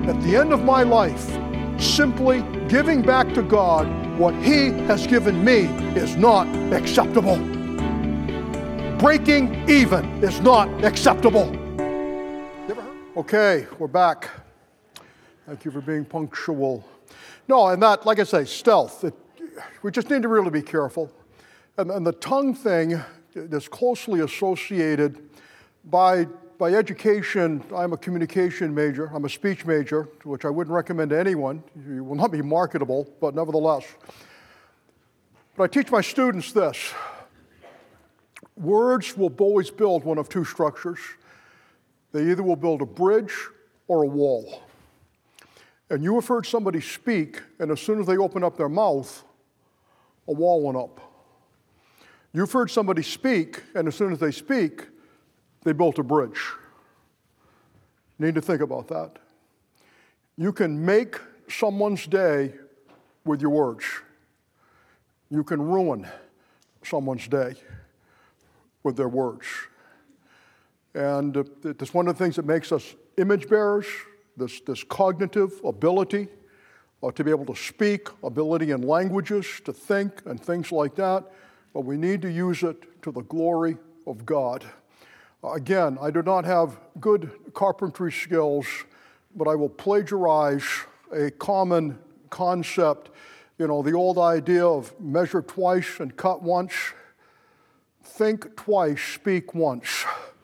at the end of my life, simply giving back to God what He has given me is not acceptable. Breaking even is not acceptable. Okay, we're back. Thank you for being punctual. No, and that, like I say, stealth. We just need to really be careful. And the tongue thing is closely associated by education. I'm a communication major. I'm a speech major, which I wouldn't recommend to anyone. You will not be marketable, but nevertheless. But I teach my students this. Words will always build one of two structures. They either will build a bridge or a wall. And you have heard somebody speak, and as soon as they open up their mouth, a wall went up. You've heard somebody speak, and as soon as they speak, they built a bridge. You need to think about that. You can make someone's day with your words. You can ruin someone's day with their words. And it's one of the things that makes us image bearers, this cognitive ability to be able to speak, ability in languages, to think, and things like that. But we need to use it to the glory of God. Again, I do not have good carpentry skills, but I will plagiarize a common concept. You know, the old idea of measure twice and cut once. Think twice, speak once.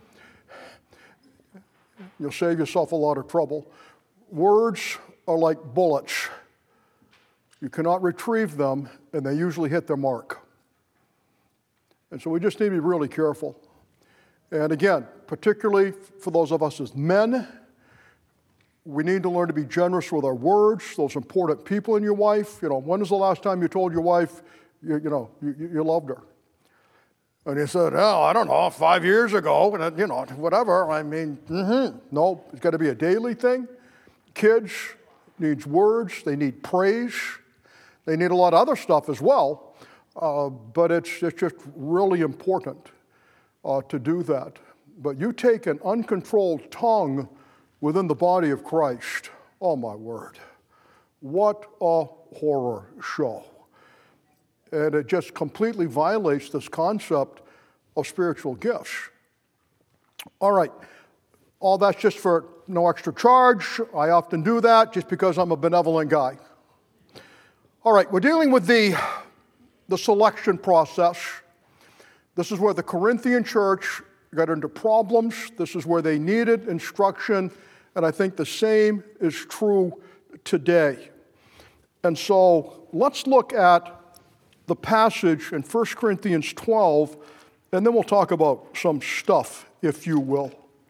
You'll save yourself a lot of trouble. Words are like bullets. You cannot retrieve them, and they usually hit their mark. And so we just need to be really careful. And again, particularly for those of us as men, we need to learn to be generous with our words, those important people in your life. You know, when was the last time you told your wife, you loved her? And he said, oh, I don't know, 5 years ago, and you know, whatever. I mean, no, it's got to be a daily thing. Kids need words, they need praise, they need a lot of other stuff as well, but it's just really important to do that. But you take an uncontrolled tongue within the body of Christ, oh my word, what a horror show. And it just completely violates this concept of spiritual gifts. All right, all that's just for no extra charge. I often do that just because I'm a benevolent guy. All right, we're dealing with the selection process. This is where the Corinthian church got into problems. This is where they needed instruction, and I think the same is true today. And so let's look at the passage in 1 Corinthians 12, and then we'll talk about some stuff, if you will.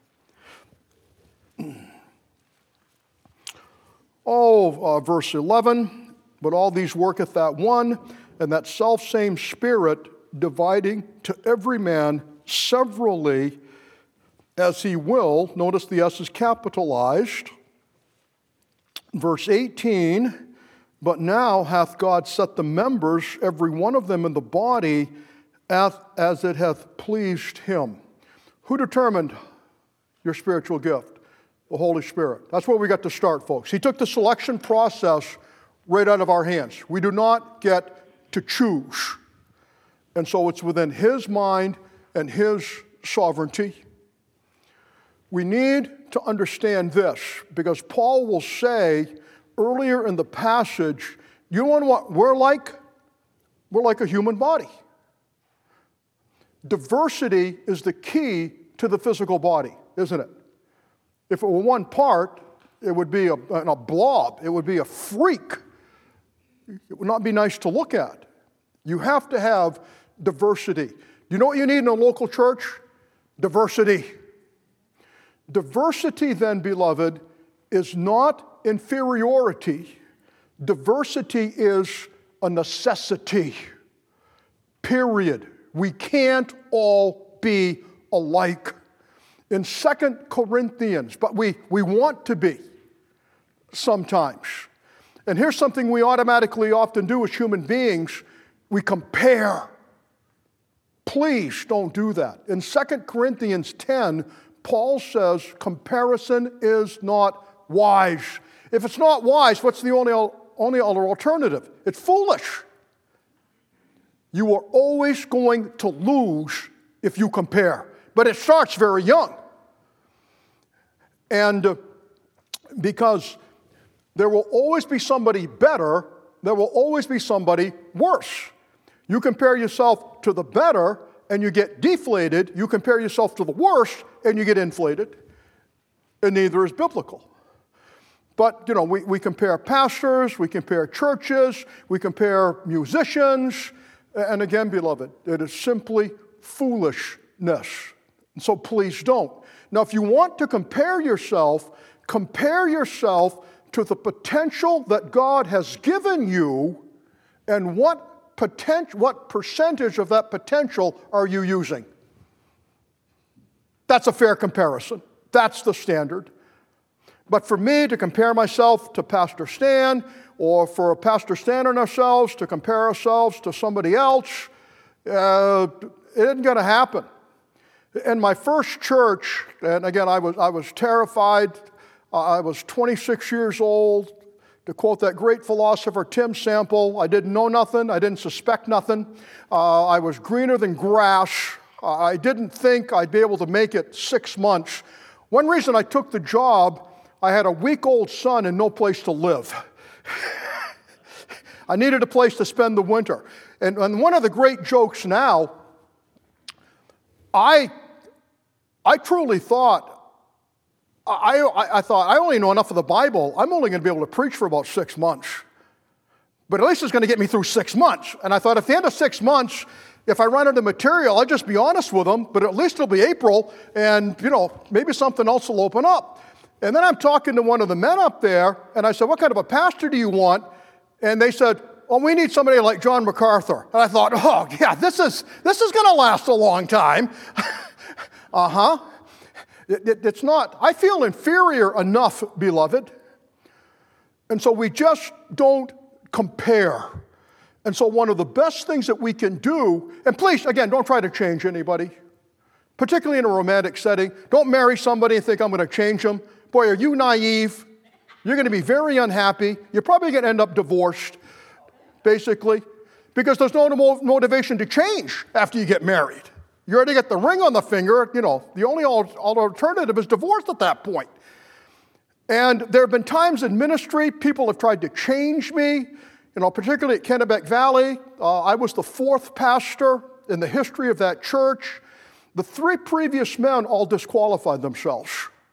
Verse 11, but all these worketh that one, and that selfsame Spirit, dividing to every man severally as he will. Notice the S is capitalized. Verse 18, but now hath God set the members, every one of them in the body, as it hath pleased him. Who determined your spiritual gift? The Holy Spirit. That's where we got to start, folks. He took the selection process right out of our hands. We do not get to choose. And so it's within His mind and His sovereignty. We need to understand this, because Paul will say earlier in the passage, you know what we're like? We're like a human body. Diversity is the key to the physical body, isn't it? If it were one part, it would be a blob. It would be a freak. It would not be nice to look at. You have to have diversity. You know what you need in a local church? Diversity. Diversity, then, beloved, is not inferiority. Diversity is a necessity. Period. We can't all be alike. In 2 Corinthians, but we want to be sometimes. And here's something we automatically often do as human beings. We compare. Please don't do that. In 2 Corinthians 10, Paul says comparison is not wise. If it's not wise, what's the only other alternative? It's foolish. You are always going to lose if you compare. But it starts very young. And because there will always be somebody better, there will always be somebody worse. You compare yourself to the better and you get deflated. You compare yourself to the worst and you get inflated. And neither is biblical. But, we compare pastors, we compare churches, we compare musicians. And again, beloved, it is simply foolishness. And so please don't. Now, if you want to compare yourself to the potential that God has given you, and what percentage of that potential are you using? That's a fair comparison. That's the standard. But for me to compare myself to Pastor Stan, or for Pastor Stan and ourselves to compare ourselves to somebody else, it isn't going to happen. In my first church, and again, I was terrified. I was 26 years old. To quote that great philosopher Tim Sample, I didn't know nothing. I didn't suspect nothing. I was greener than grass. I didn't think I'd be able to make it 6 months. One reason I took the job, I had a week-old son and no place to live. I needed a place to spend the winter. And one of the great jokes now, I truly thought, I thought, I only know enough of the Bible. I'm only going to be able to preach for about 6 months. But at least it's going to get me through 6 months. And I thought at the end of 6 months, if I run out of material, I'll just be honest with them, but at least it'll be April, and, maybe something else will open up. And then I'm talking to one of the men up there, and I said, what kind of a pastor do you want? And they said, oh, we need somebody like John MacArthur. And I thought, oh, yeah, this is going to last a long time. Uh-huh. It's not. I feel inferior enough, beloved. And so we just don't compare. And so one of the best things that we can do, and please, again, don't try to change anybody, particularly in a romantic setting. Don't marry somebody and think I'm going to change them. Boy, are you naive? You're going to be very unhappy. You're probably going to end up divorced, basically, because there's no motivation to change after you get married. You already get the ring on the finger. The only alternative is divorce at that point. And there have been times in ministry people have tried to change me, particularly at Kennebec Valley. I was the 4th pastor in the history of that church. The 3 previous men all disqualified themselves.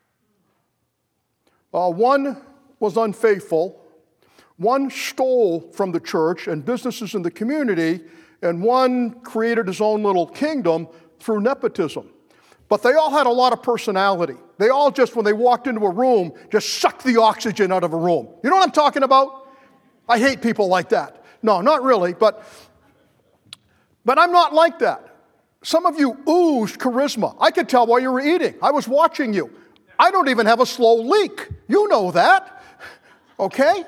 One was unfaithful, one stole from the church and businesses in the community, and one created his own little kingdom through nepotism. But they all had a lot of personality. They all just, when they walked into a room, just sucked the oxygen out of a room. You know what I'm talking about? I hate people like that. No, not really, but I'm not like that. Some of you oozed charisma. I could tell while you were eating. I was watching you. I don't even have a slow leak. You know that, okay?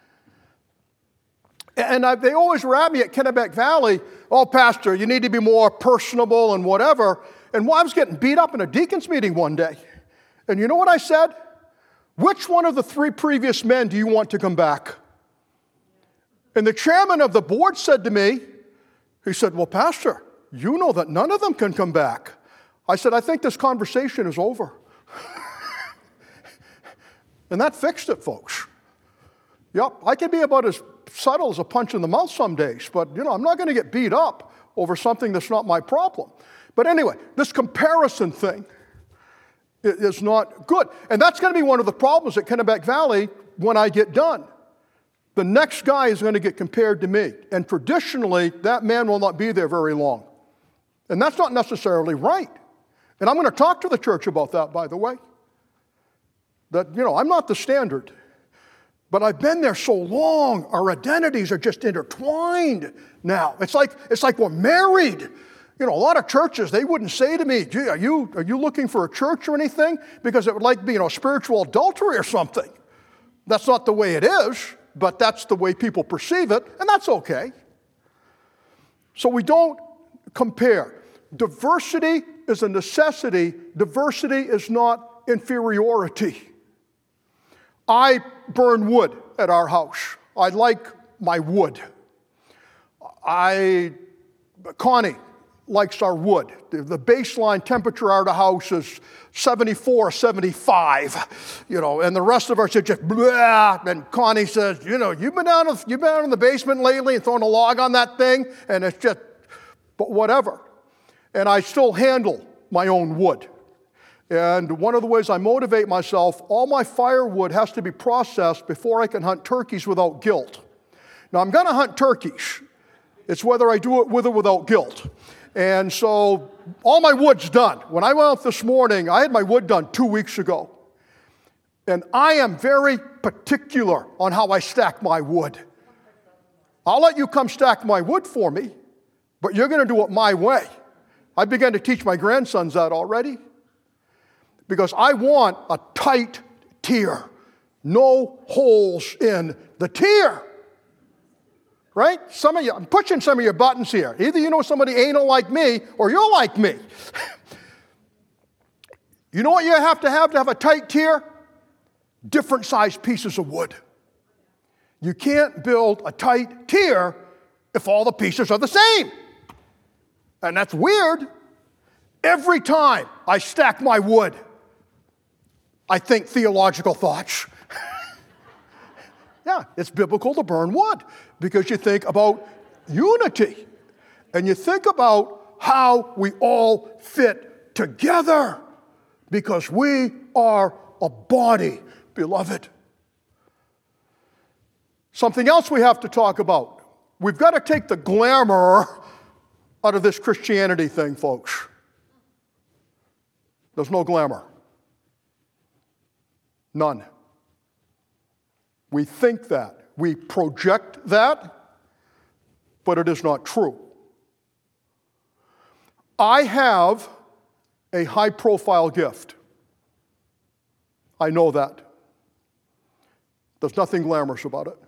And they always rab me at Kennebec Valley, oh, Pastor, you need to be more personable and whatever. And I was getting beat up in a deacon's meeting one day. And you know what I said? Which one of the 3 previous men do you want to come back? And the chairman of the board said to me, he said, well, Pastor, you know that none of them can come back. I said, I think this conversation is over. And that fixed it, folks. Yep, I can be about as subtle as a punch in the mouth some days, but I'm not going to get beat up over something that's not my problem. But anyway, this comparison thing is not good. And that's going to be one of the problems at Kennebec Valley when I get done. The next guy is going to get compared to me. And traditionally, that man will not be there very long. And that's not necessarily right. And I'm going to talk to the church about that, by the way. That, I'm not the standard. But I've been there so long, our identities are just intertwined now. It's like we're married. A lot of churches, they wouldn't say to me, gee, are you looking for a church or anything? Because it would like be, spiritual adultery or something. That's not the way it is, but that's the way people perceive it, and that's okay. So we don't compare. Diversity is a necessity. Diversity is not inferiority. I burn wood at our house. I like my wood. Connie likes our wood. The baseline temperature of the house is 74, 75, and the rest of us are just blah. And Connie says, you've been down in the basement lately and throwing a log on that thing, and it's just, but whatever. And I still handle my own wood. And one of the ways I motivate myself, all my firewood has to be processed before I can hunt turkeys without guilt. Now, I'm going to hunt turkeys. It's whether I do it with or without guilt. And so all my wood's done. When I went out this morning, I had my wood done 2 weeks ago. And I am very particular on how I stack my wood. I'll let you come stack my wood for me, but you're going to do it my way. I began to teach my grandsons that already. Because I want a tight tier. No holes in the tier. Right? Some of you, I'm pushing some of your buttons here. Either you know somebody anal like me, or you're like me. You know what you have to have a tight tier? Different sized pieces of wood. You can't build a tight tier if all the pieces are the same. And that's weird. Every time I stack my wood, I think theological thoughts. Yeah, it's biblical to burn wood because you think about unity and you think about how we all fit together because we are a body, beloved. Something else we have to talk about. We've got to take the glamour out of this Christianity thing, folks. There's no glamour. None. We think that. We project that, but it is not true. I have a high-profile gift. I know that. There's nothing glamorous about it.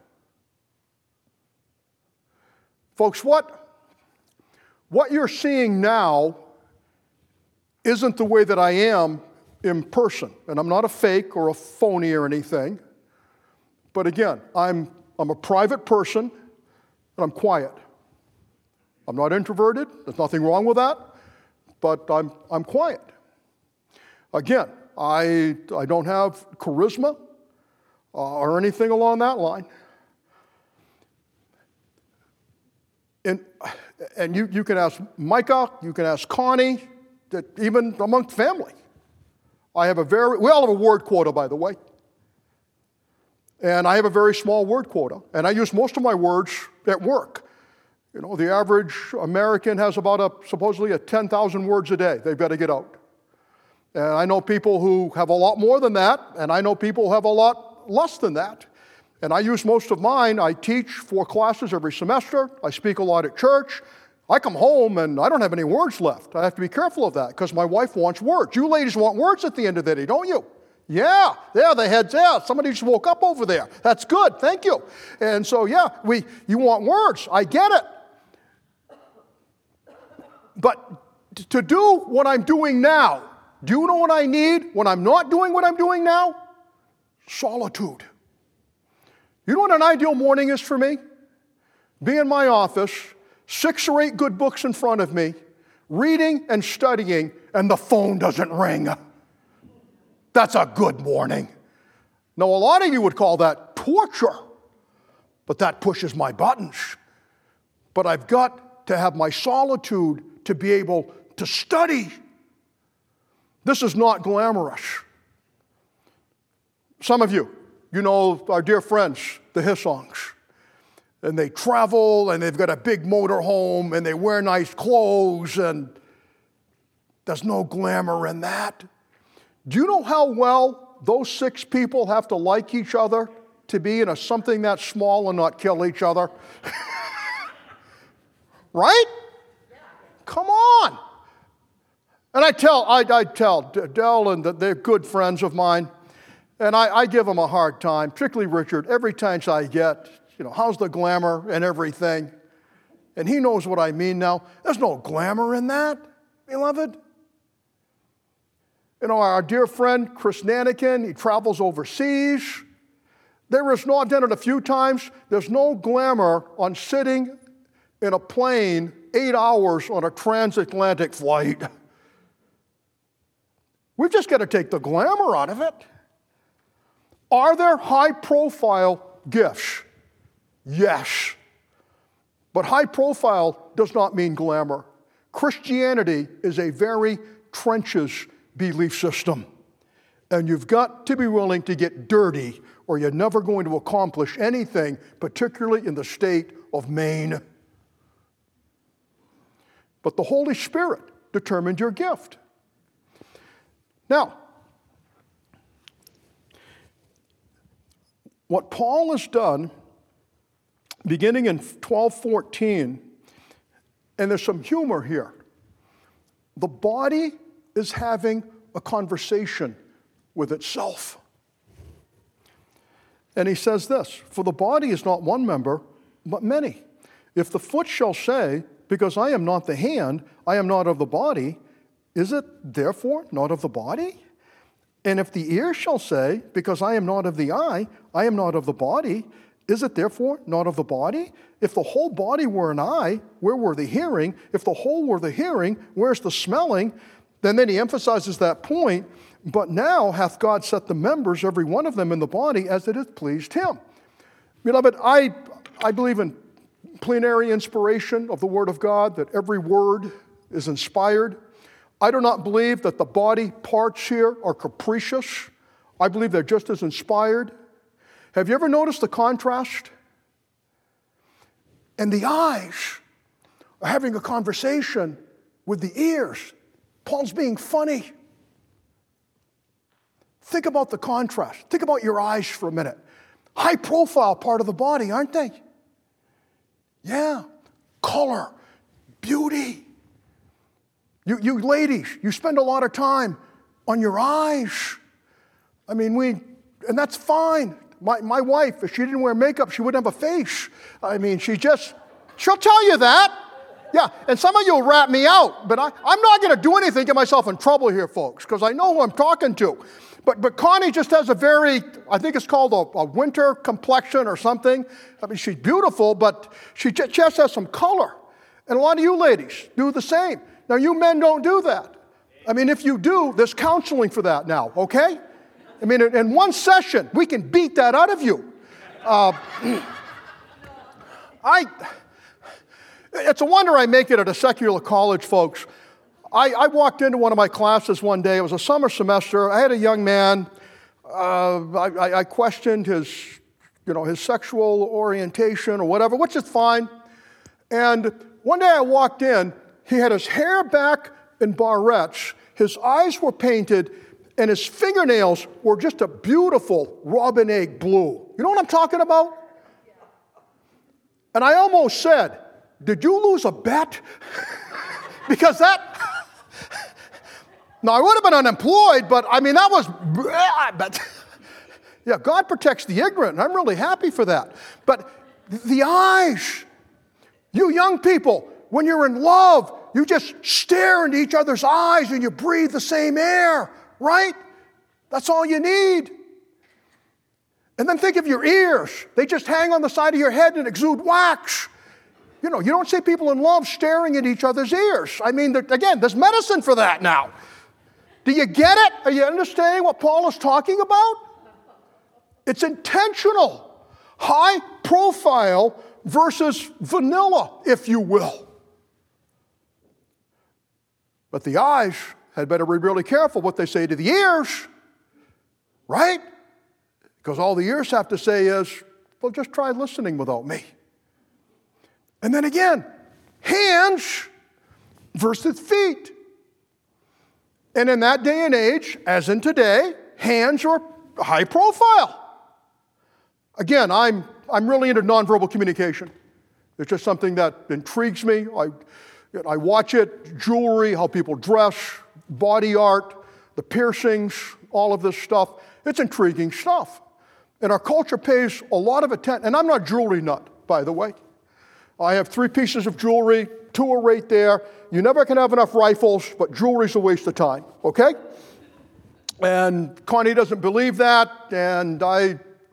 Folks, what you're seeing now isn't the way that I am in person. And I'm not a fake or a phony or anything. But again, I'm a private person, and I'm quiet. I'm not introverted. There's nothing wrong with that. But I'm quiet. Again, I don't have charisma or anything along that line. And you can ask Micah, you can ask Connie, that even among family. We all have a word quota, by the way. And I have a very small word quota. And I use most of my words at work. The average American has about supposedly 10,000 words a day they've got to get out. And I know people who have a lot more than that, and I know people who have a lot less than that. And I use most of mine. I teach 4 classes every semester. I speak a lot at church. I come home and I don't have any words left. I have to be careful of that because my wife wants words. You ladies want words at the end of the day, don't you? Yeah, the head's out. Somebody just woke up over there. That's good, thank you. And so, you want words. I get it. But to do what I'm doing now, do you know what I need when I'm not doing what I'm doing now? Solitude. You know what an ideal morning is for me? Be in my office, 6 or 8 good books in front of me, reading and studying, and the phone doesn't ring. That's a good morning. Now, a lot of you would call that torture, but that pushes my buttons. But I've got to have my solitude to be able to study. This is not glamorous. Some of you know our dear friends, the Hissongs. And they travel, and they've got a big motor home, and they wear nice clothes, and there's no glamour in that. Do you know how well those 6 people have to like each other to be in something that small and not kill each other? Right? Come on. And I tell Dell, and they're good friends of mine, and I give them a hard time, particularly Richard, every chance I get. How's the glamour and everything? And he knows what I mean now. There's no glamour in that, beloved. Our dear friend, Chris Nanikin, he travels overseas. There is no, I've done it a few times, there's no glamour on sitting in a plane 8 hours on a transatlantic flight. We've just got to take the glamour out of it. Are there high-profile gifts? Yes. But high profile does not mean glamour. Christianity is a very trenches belief system. And you've got to be willing to get dirty, or you're never going to accomplish anything, particularly in the state of Maine. But the Holy Spirit determined your gift. Now, what Paul has done, beginning in 12:14, and there's some humor here. The body is having a conversation with itself. And he says this, "For the body is not one member, but many. If the foot shall say, because I am not the hand, I am not of the body, is it therefore not of the body? And if the ear shall say, because I am not of the eye, I am not of the body, is it therefore not of the body? If the whole body were an eye, where were the hearing? If the whole were the hearing, where's the smelling?" Then he emphasizes that point. "But now hath God set the members, every one of them, in the body as it hath pleased him." Beloved, I believe in plenary inspiration of the Word of God, that every word is inspired. I do not believe that the body parts here are capricious. I believe they're just as inspired. Have you ever noticed the contrast? And the eyes are having a conversation with the ears. Paul's being funny. Think about the contrast. Think about your eyes for a minute. High profile part of the body, aren't they? Yeah. Color, beauty. You ladies, you spend a lot of time on your eyes. I mean, and that's fine. My wife, if she didn't wear makeup, she wouldn't have a face. I mean, she'll tell you that. Yeah, and some of you will rat me out, but I'm not going to do anything to get myself in trouble here, folks, because I know who I'm talking to. But Connie just has a very, I think it's called a winter complexion or something. I mean, she's beautiful, but she just has some color. And a lot of you ladies do the same. Now, you men don't do that. I mean, if you do, there's counseling for that now, okay? I mean, in one session, we can beat that out of you. It's a wonder I make it at a secular college, folks. I walked into one of my classes one day. It was a summer semester. I had a young man. I questioned his sexual orientation or whatever, which is fine. And one day I walked in. He had his hair back in barrettes. His eyes were painted, and his fingernails were just a beautiful robin egg blue. You know what I'm talking about? And I almost said, "Did you lose a bet?" Because now I would have been unemployed, but I mean, that was, but yeah, God protects the ignorant, and I'm really happy for that. But the eyes, you young people, when you're in love, you just stare into each other's eyes and you breathe the same air, right? That's all you need. And then think of your ears. They just hang on the side of your head and exude wax. You don't see people in love staring at each other's ears. I mean, again, there's medicine for that now. Do you get it? Are you understanding what Paul is talking about? It's intentional. High profile versus vanilla, if you will. But the eyes had better be really careful what they say to the ears, right? Because all the ears have to say is, well, just try listening without me. And then again, hands versus feet. And in that day and age, as in today, hands are high profile. Again, I'm really into nonverbal communication. It's just something that intrigues me. I watch it, jewelry, how people dress, body art, the piercings, all of this stuff. It's intriguing stuff. And our culture pays a lot of attention. And I'm not a jewelry nut, by the way. I have 3 pieces of jewelry, 2 are right there. You never can have enough rifles, but jewelry's a waste of time, okay? And Connie doesn't believe that, and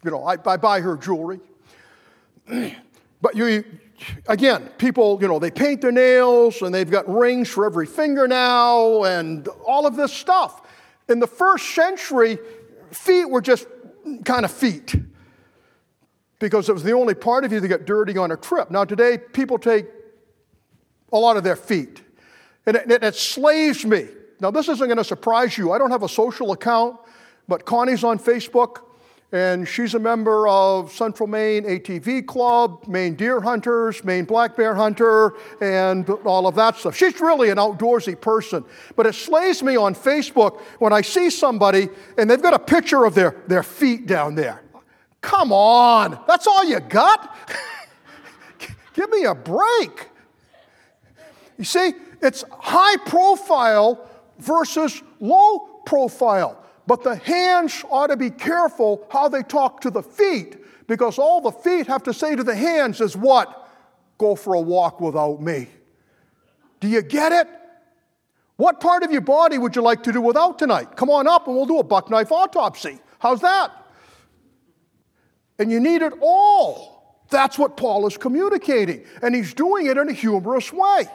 I buy her jewelry. But again, people, they paint their nails and they've got rings for every fingernail and all of this stuff. In the first century, feet were just kind of feet because it was the only part of you that got dirty on a trip. Now today, people take a lot of their feet. And it slaves me. Now this isn't going to surprise you. I don't have a social account, but Connie's on Facebook. And she's a member of Central Maine ATV Club, Maine Deer Hunters, Maine Black Bear Hunter, and all of that stuff. She's really an outdoorsy person. But it slays me on Facebook when I see somebody and they've got a picture of their feet down there. Come on, that's all you got? Give me a break. You see, it's high profile versus low profile. But the hands ought to be careful how they talk to the feet, because all the feet have to say to the hands is what? Go for a walk without me. Do you get it? What part of your body would you like to do without tonight? Come on up and we'll do a buck knife autopsy. How's that? And you need it all. That's what Paul is communicating. And he's doing it in a humorous way.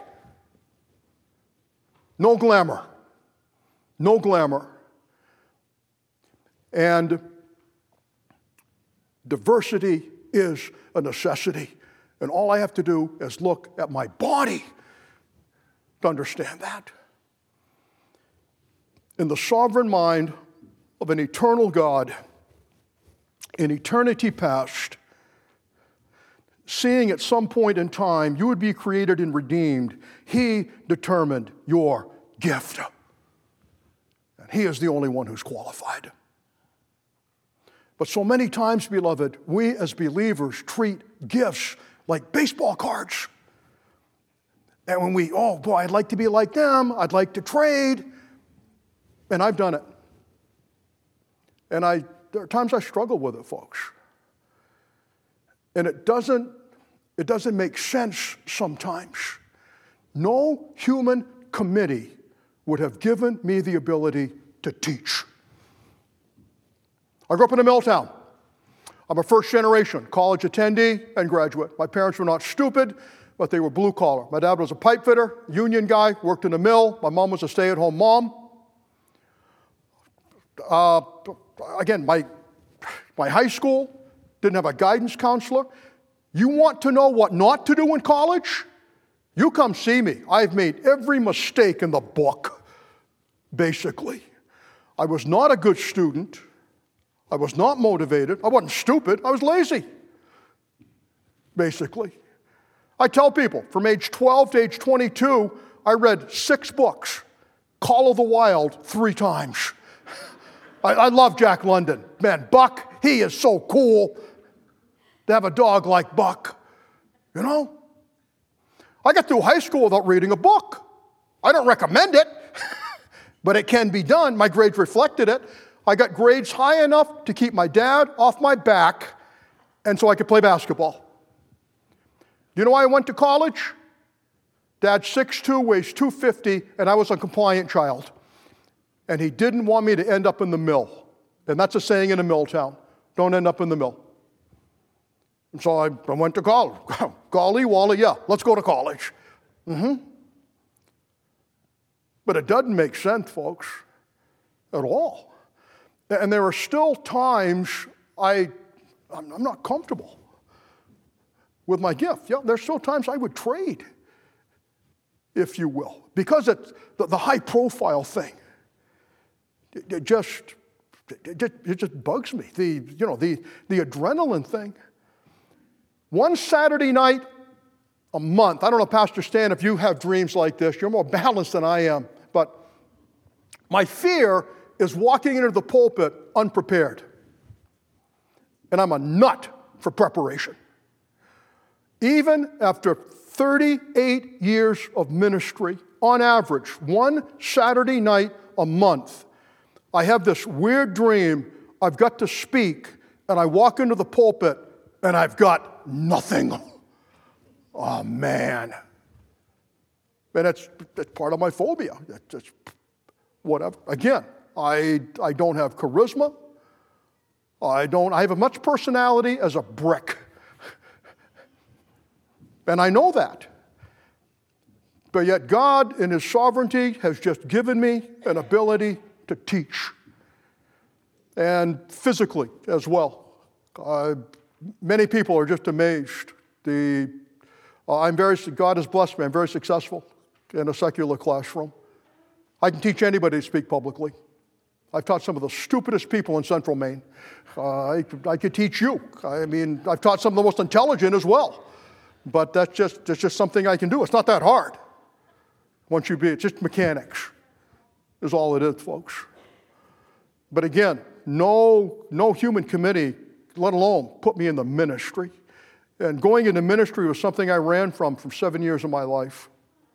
No glamour. No glamour. And diversity is a necessity. And all I have to do is look at my body to understand that. In the sovereign mind of an eternal God, in eternity past, seeing at some point in time you would be created and redeemed, he determined your gift. And he is the only one who's qualified. But so many times, beloved, we as believers treat gifts like baseball cards. And when we, oh boy, I'd like to be like them, I'd like to trade. And I've done it. And there are times I struggle with it, folks. And it doesn't make sense sometimes. No human committee would have given me the ability to teach. I grew up in a mill town. I'm a first generation college attendee and graduate. My parents were not stupid, but they were blue collar. My dad was a pipe fitter, union guy, worked in a mill. My mom was a stay-at-home mom. Again, my high school didn't have a guidance counselor. You want to know what not to do in college? You come see me. I've made every mistake in the book, basically. I was not a good student. I was not motivated. I wasn't stupid. I was lazy, basically. I tell people, from age 12 to age 22, I read 6 books. Call of the Wild 3 times. I love Jack London. Man, Buck, he is so cool to have a dog like Buck. You know? I got through high school without reading a book. I don't recommend it, but it can be done. My grades reflected it. I got grades high enough to keep my dad off my back, and so I could play basketball. You know why I went to college? Dad's 6'2", weighs 250, and I was a compliant child. And he didn't want me to end up in the mill. And that's a saying in a mill town. Don't end up in the mill. And so I went to college. Golly, Wally, yeah, let's go to college. But it doesn't make sense, folks, at all. And there are still times I'm not comfortable with my gift. Yeah, there's still times I would trade, if you will, because it's the high-profile thing. It just bugs me. The adrenaline thing. One Saturday night a month. I don't know, Pastor Stan, if you have dreams like this. You're more balanced than I am. But my fear is walking into the pulpit unprepared. And I'm a nut for preparation. Even after 38 years of ministry, on average, one Saturday night a month, I have this weird dream. I've got to speak, and I walk into the pulpit, and I've got nothing. Oh, man. And that's part of my phobia. That's whatever. Again, I don't have charisma. I have as much personality as a brick. And I know that. But yet God, in His sovereignty, has just given me an ability to teach. And physically as well. Many people are just amazed. God has blessed me. I'm very successful in a secular classroom. I can teach anybody to speak publicly. I've taught some of the stupidest people in Central Maine. I could teach you. I mean, I've taught some of the most intelligent as well. But that's just something I can do. It's not that hard. It's just mechanics is all it is, folks. But again, no human committee, let alone put me in the ministry. And going into ministry was something I ran from 7 years of my life.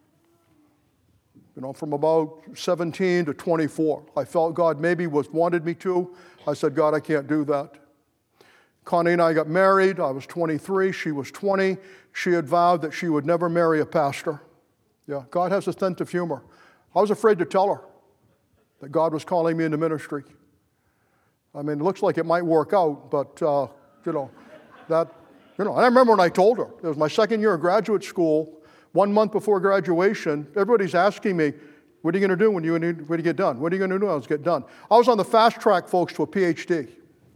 From about 17 to 24. I felt God maybe wanted me to. I said, God, I can't do that. Connie and I got married. I was 23. She was 20. She had vowed that she would never marry a pastor. Yeah, God has a sense of humor. I was afraid to tell her that God was calling me into ministry. I mean, it looks like it might work out, but, and I remember when I told her. It was my second year of graduate school. 1 month before graduation, everybody's asking me, what are you going to do when you get done? What are you going to do when I get done? I was on the fast track, folks, to a PhD.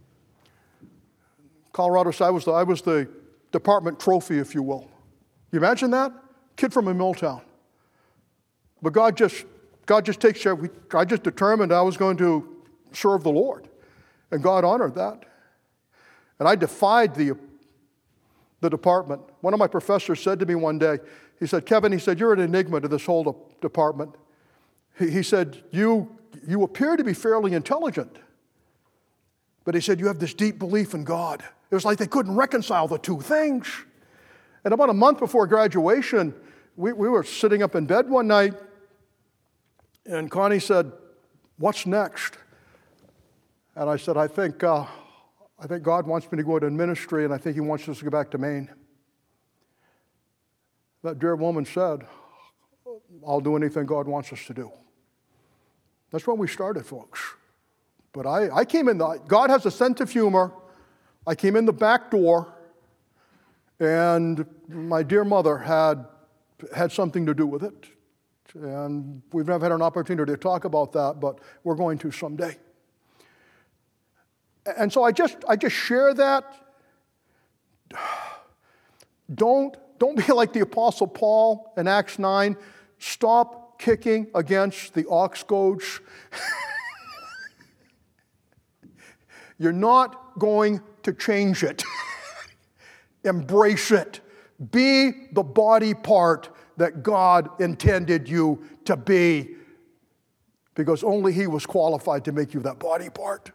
Colorado State, I was the department trophy, if you will. You imagine that? Kid from a mill town. But God just takes care. I just determined I was going to serve the Lord. And God honored that. And I defied the department. One of my professors said to me one day, he said, Kevin, you're an enigma to this whole department. He said, you appear to be fairly intelligent. But he said, you have this deep belief in God. It was like they couldn't reconcile the two things. And about a month before graduation, we were sitting up in bed one night, and Connie said, what's next? And I said, I think God wants me to go into ministry, and I think He wants us to go back to Maine. That dear woman said, I'll do anything God wants us to do. That's when we started, folks. But I came in, God has a sense of humor. I came in the back door, and my dear mother had something to do with it. And we've never had an opportunity to talk about that, but we're going to someday. And so I just share that. Don't be like the Apostle Paul in Acts 9. Stop kicking against the ox goads. You're not going to change it. Embrace it. Be the body part that God intended you to be, because only He was qualified to make you that body part.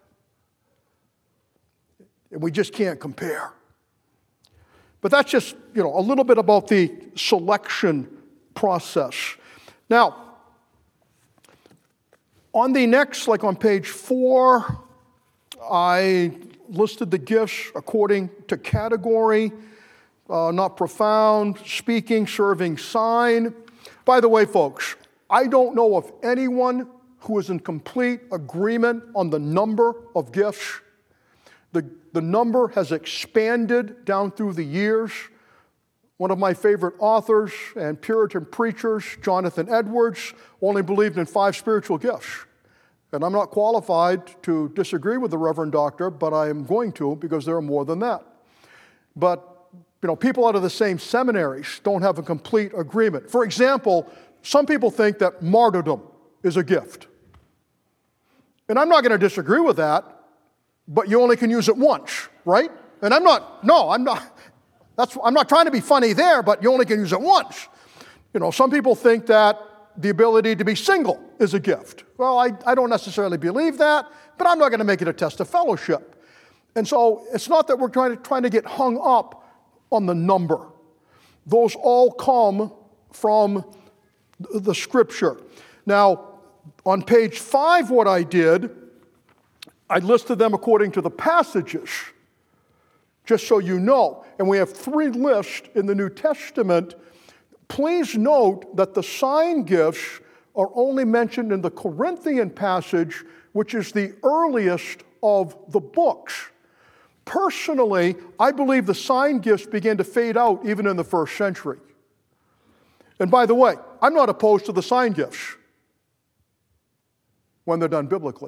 And we just can't compare. But that's just, a little bit about the selection process. Now, on the next, like on page 4, I listed the gifts according to category, not profound, speaking, serving, sign. By the way, folks, I don't know of anyone who is in complete agreement on the number of gifts. The number has expanded down through the years. One of my favorite authors and Puritan preachers, Jonathan Edwards, only believed in 5 spiritual gifts. And I'm not qualified to disagree with the Reverend Doctor, but I am going to, because there are more than that. But, people out of the same seminaries don't have a complete agreement. For example, some people think that martyrdom is a gift. And I'm not going to disagree with that, but you only can use it once, right? And I'm not trying to be funny there, but you only can use it once. Some people think that the ability to be single is a gift. Well, I don't necessarily believe that, but I'm not going to make it a test of fellowship. And so it's not that we're trying to get hung up on the number. Those all come from the Scripture. Now, on page 5, what I did, I listed them according to the passages, just so you know. And we have 3 lists in the New Testament. Please note that the sign gifts are only mentioned in the Corinthian passage, which is the earliest of the books. Personally, I believe the sign gifts began to fade out even in the first century. And by the way, I'm not opposed to the sign gifts when they're done biblically.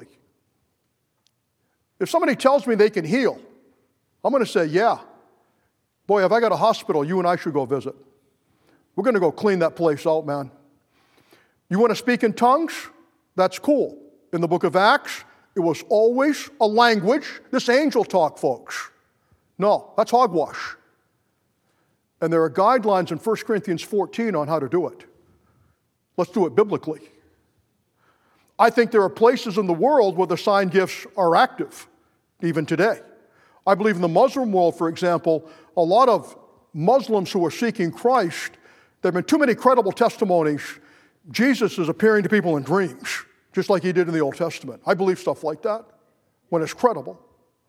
If somebody tells me they can heal, I'm going to say, yeah. Boy, if I got a hospital, you and I should go visit. We're going to go clean that place out, man. You want to speak in tongues? That's cool. In the book of Acts, it was always a language. This angel talk, folks. No, that's hogwash. And there are guidelines in 1 Corinthians 14 on how to do it. Let's do it biblically. I think there are places in the world where the sign gifts are active, even today. I believe in the Muslim world, for example, a lot of Muslims who are seeking Christ, there have been too many credible testimonies. Jesus is appearing to people in dreams, just like he did in the Old Testament. I believe stuff like that when it's credible.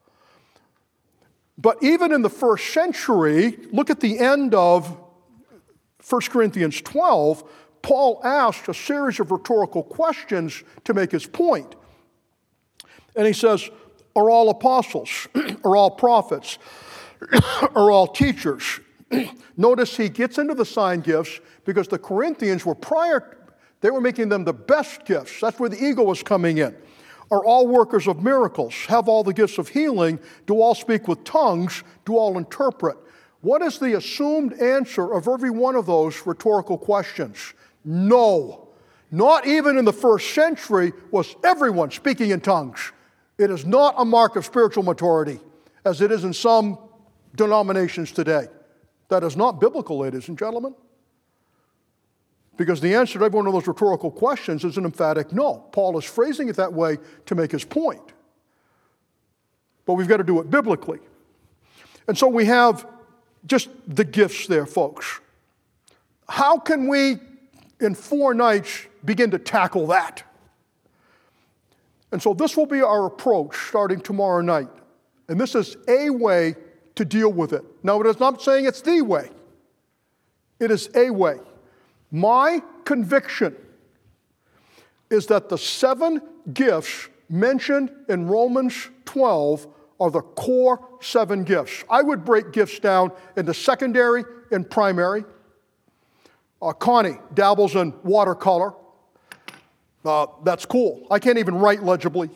But even in the first century, look at the end of 1 Corinthians 12, Paul asked a series of rhetorical questions to make his point. And he says, are all apostles? Are all prophets? Are all teachers? Notice he gets into the sign gifts because the Corinthians were they were making them the best gifts. That's where the ego was coming in. Are all workers of miracles? Have all the gifts of healing? Do all speak with tongues? Do all interpret? What is the assumed answer of every one of those rhetorical questions? No. Not even in the first century was everyone speaking in tongues. It is not a mark of spiritual maturity, as it is in some denominations today. That is not biblical, ladies and gentlemen. Because the answer to every one of those rhetorical questions is an emphatic no. Paul is phrasing it that way to make his point. But we've got to do it biblically. And so we have just the gifts there, folks. How can we, in 4 nights, begin to tackle that? And so this will be our approach starting tomorrow night. And this is a way to deal with it. Now, it is not saying it's the way. It is a way. My conviction is that the 7 gifts mentioned in Romans 12 are the core 7 gifts. I would break gifts down into secondary and primary. Connie dabbles in watercolor. That's cool. I can't even write legibly.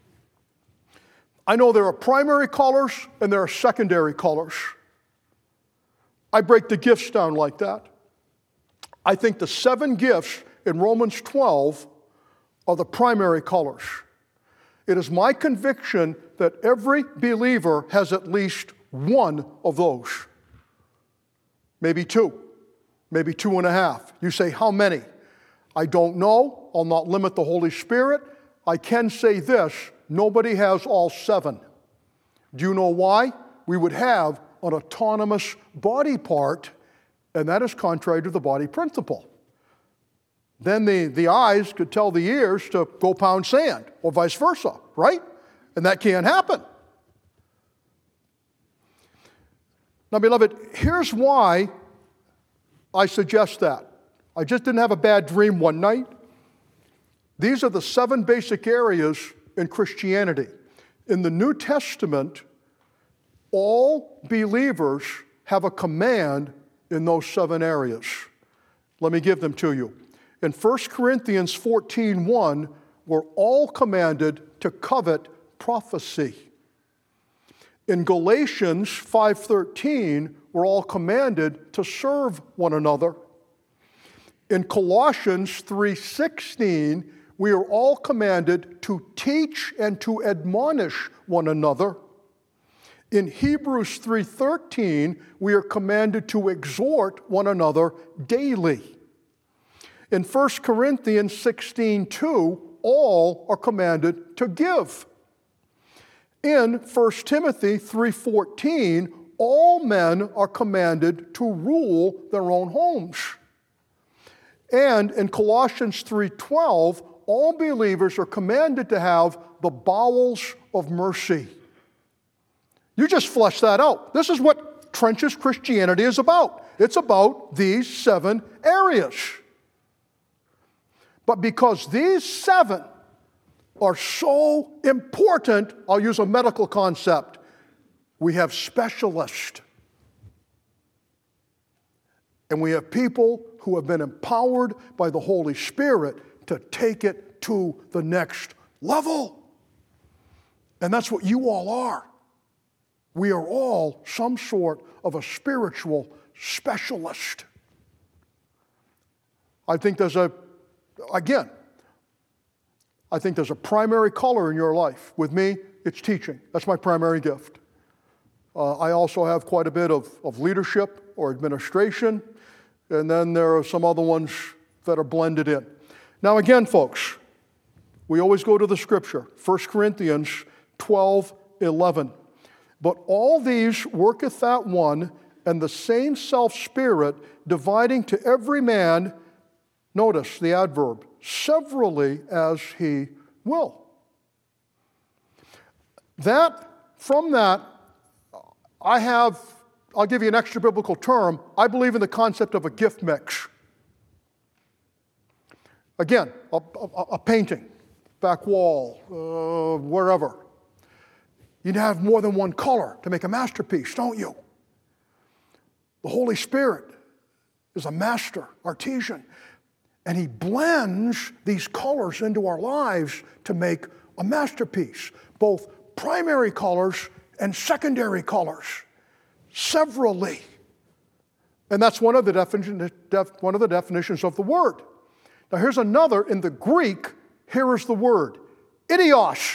I know there are primary colors and there are secondary colors. I break the gifts down like that. I think the 7 gifts in Romans 12 are the primary colors. It is my conviction that every believer has at least one of those. Maybe 2, maybe 2.5. You say, how many? I don't know. I'll not limit the Holy Spirit. I can say this, nobody has all 7. Do you know why? We would have an autonomous body part, and that is contrary to the body principle. Then the eyes could tell the ears to go pound sand, or vice versa, right? And that can't happen. Now, beloved, here's why I suggest that. I just didn't have a bad dream one night. These are the 7 basic areas in Christianity. In the New Testament, all believers have a command in those 7 areas. Let me give them to you. In 1 Corinthians 14:1, we're all commanded to covet prophecy. In Galatians 5:13, we're all commanded to serve one another. In Colossians 3:16, we are all commanded to teach and to admonish one another. In Hebrews 3:13, we are commanded to exhort one another daily. In 1 Corinthians 16:2, all are commanded to give. In 1 Timothy 3:14, all men are commanded to rule their own homes. And in Colossians 3:12, all believers are commanded to have the bowels of mercy. You just flesh that out. This is what Trench's Christianity is about. It's about these 7 areas. But because these 7 are so important, I'll use a medical concept. We have specialists. And we have people who have been empowered by the Holy Spirit to take it to the next level. And that's what you all are. We are all some sort of a spiritual specialist. I think there's a primary color in your life. With me, it's teaching. That's my primary gift. I also have quite a bit of leadership or administration, and then there are some other ones that are blended in. Now again, folks, we always go to the scripture, 1 Corinthians 12:11. But all these worketh that one, and the same self-spirit, dividing to every man, notice the adverb, severally as he will. From that, I'll give you an extra biblical term. I believe in the concept of a gift mix. Again, a painting, back wall, wherever. You have more than one color to make a masterpiece, don't you? The Holy Spirit is a master, artisan, and He blends these colors into our lives to make a masterpiece, both primary colors and secondary colors, severally. And that's one of the definitions of the word. Now here's another. In the Greek, here is the word, idios.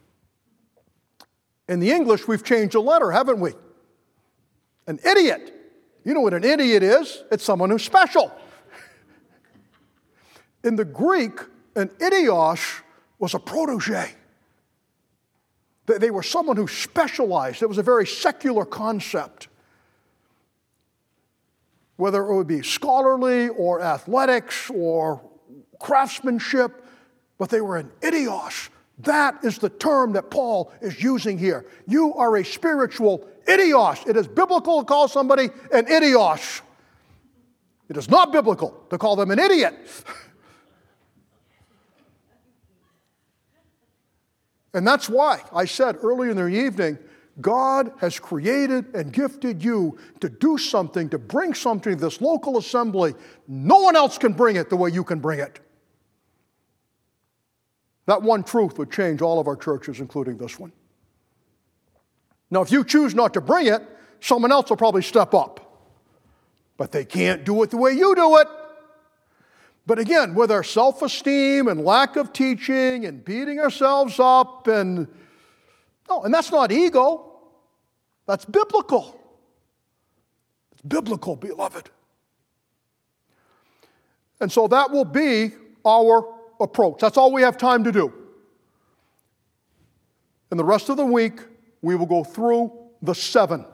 In the English, we've changed a letter, haven't we? An idiot. You know what an idiot is? It's someone who's special. In the Greek, an idios was a protege. They were someone who specialized. It was a very secular concept. Whether it would be scholarly or athletics or craftsmanship, but they were an idios. That is the term that Paul is using here. You are a spiritual idios. It is biblical to call somebody an idios. It is not biblical to call them an idiot. And that's why I said earlier in the evening, God has created and gifted you to do something, to bring something to this local assembly. No one else can bring it the way you can bring it. That one truth would change all of our churches, including this one. Now, if you choose not to bring it, someone else will probably step up. But they can't do it the way you do it. But again, with our self-esteem and lack of teaching and beating ourselves up and that's not ego. That's biblical. It's biblical, beloved. And so that will be our approach. That's all we have time to do. And the rest of the week, we will go through the 7.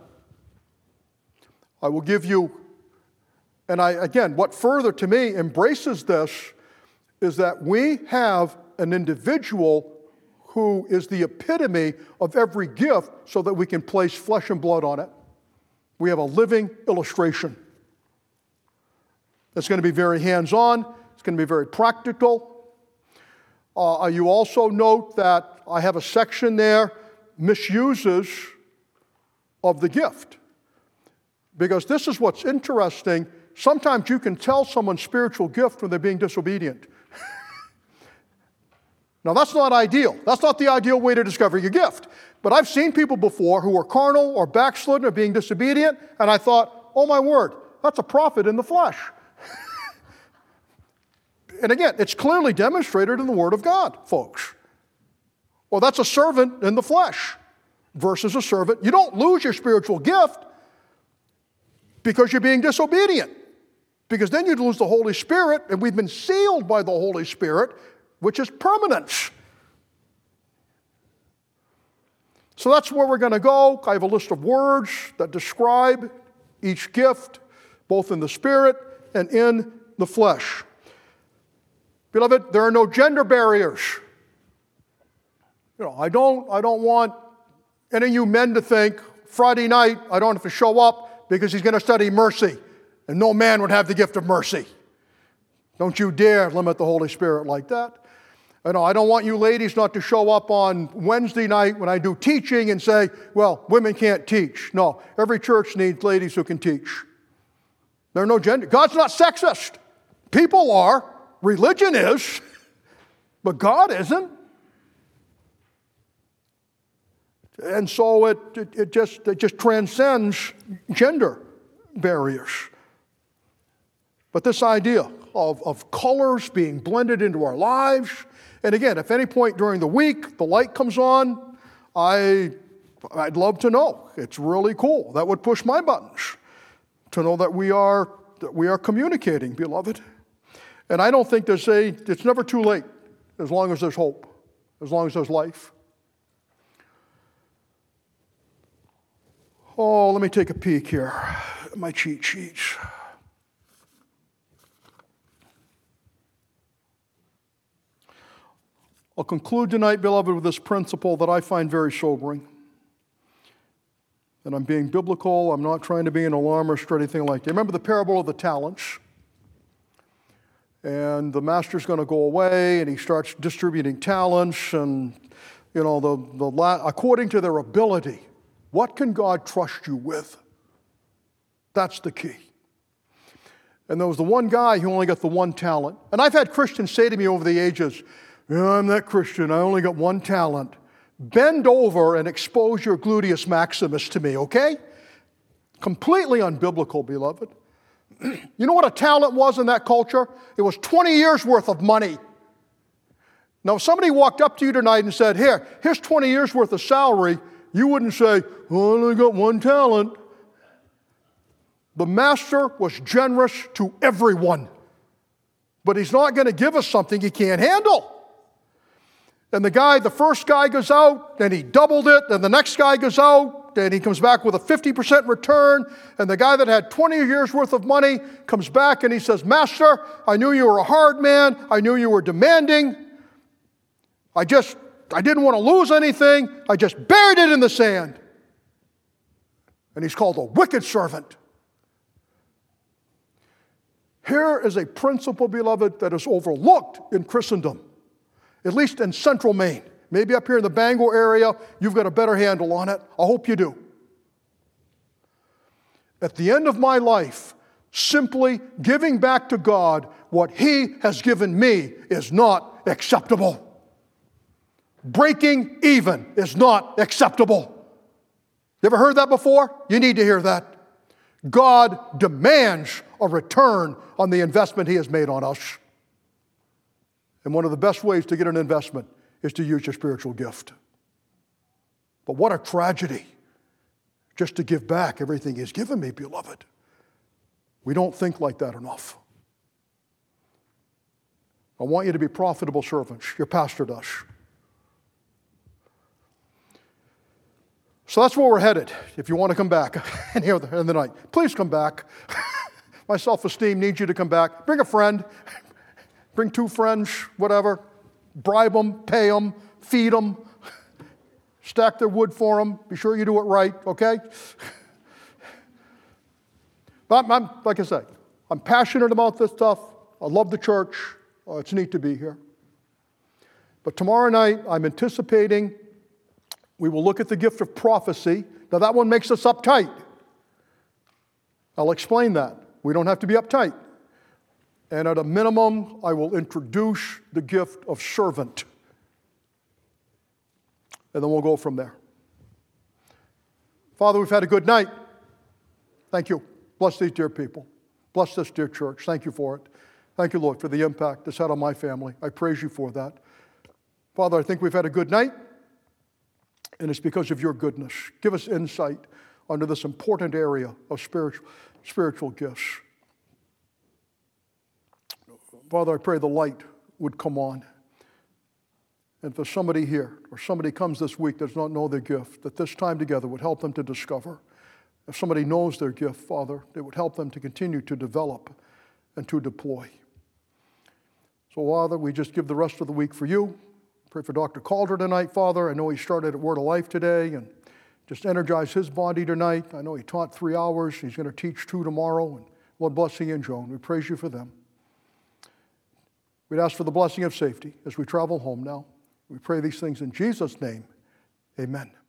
I will give you, and what further to me embraces this is that we have an individual who is the epitome of every gift so that we can place flesh and blood on it. We have a living illustration. It's going to be very hands-on. It's going to be very practical. You also note that I have a section there, misuses of the gift. Because this is what's interesting. Sometimes you can tell someone's spiritual gift when they're being disobedient. Now, that's not ideal. That's not the ideal way to discover your gift. But I've seen people before who are carnal or backslidden or being disobedient, and I thought, oh my word, that's a prophet in the flesh. And again, it's clearly demonstrated in the Word of God, folks. Well, that's a servant in the flesh versus a servant. You don't lose your spiritual gift because you're being disobedient. Because then you'd lose the Holy Spirit, and we've been sealed by the Holy Spirit, which is permanence. So that's where we're going to go. I have a list of words that describe each gift, both in the Spirit and in the flesh. Beloved, there are no gender barriers. I don't want any of you men to think Friday night I don't have to show up because he's going to study mercy, and no man would have the gift of mercy. Don't you dare limit the Holy Spirit like that. I know I don't want you ladies not to show up on Wednesday night when I do teaching and say, well, women can't teach. No, every church needs ladies who can teach. There are no gender. God's not sexist. People are. Religion is. But God isn't. And so it just transcends gender barriers. But this idea of colors being blended into our lives, and again, if any point during the week the light comes on, I'd love to know. It's really cool. That would push my buttons to know that we are communicating, beloved. And I don't think it's never too late as long as there's hope, as long as there's life. Oh, let me take a peek here at my cheat sheets. I'll conclude tonight, beloved, with this principle that I find very sobering. And I'm being biblical. I'm not trying to be an alarmist or anything like that. Remember the parable of the talents? And the master's going to go away, and he starts distributing talents, and according to their ability. What can God trust you with? That's the key. And there was the one guy who only got the one talent. And I've had Christians say to me over the ages, I'm that Christian, I only got one talent. Bend over and expose your gluteus maximus to me, okay? Completely unbiblical, beloved. You know what a talent was in that culture? It was 20 years worth of money. Now, if somebody walked up to you tonight and said, here's 20 years worth of salary, you wouldn't say, oh, I only got one talent. The master was generous to everyone. But he's not going to give us something he can't handle. And the first guy goes out, and he doubled it, and the next guy goes out, and he comes back with a 50% return, and the guy that had 20 years worth of money comes back and he says, Master, I knew you were a hard man, I knew you were demanding, I didn't want to lose anything, I just buried it in the sand. And he's called a wicked servant. Here is a principle, beloved, that is overlooked in Christendom. At least in central Maine. Maybe up here in the Bangor area, you've got a better handle on it. I hope you do. At the end of my life, simply giving back to God what He has given me is not acceptable. Breaking even is not acceptable. You ever heard that before? You need to hear that. God demands a return on the investment He has made on us. And one of the best ways to get an investment is to use your spiritual gift. But what a tragedy just to give back everything He's given me, beloved. We don't think like that enough. I want you to be profitable servants. Your pastor does. So that's where we're headed. If you want to come back and here in the night, please come back. My self-esteem needs you to come back. Bring a friend. Bring 2 friends, whatever. Bribe them, pay them, feed them. Stack their wood for them. Be sure you do it right, okay? But like I say, I'm passionate about this stuff. I love the church. It's neat to be here. But tomorrow night, I'm anticipating we will look at the gift of prophecy. Now, that one makes us uptight. I'll explain that. We don't have to be uptight. And at a minimum, I will introduce the gift of servant. And then we'll go from there. Father, we've had a good night. Thank you. Bless these dear people. Bless this dear church. Thank you for it. Thank you, Lord, for the impact it's had on my family. I praise you for that. Father, I think we've had a good night, and it's because of your goodness. Give us insight onto this important area of spiritual gifts. Father, I pray the light would come on. And for somebody here, or somebody comes this week that does not know their gift, that this time together would help them to discover. If somebody knows their gift, Father, it would help them to continue to develop and to deploy. So, Father, we just give the rest of the week for you. Pray for Dr. Calder tonight, Father. I know he started at Word of Life today, and just energize his body tonight. I know he taught 3 hours. He's going to teach 2 tomorrow. And Lord, bless he and Joan. We praise you for them. We'd ask for the blessing of safety as we travel home now. We pray these things in Jesus' name. Amen.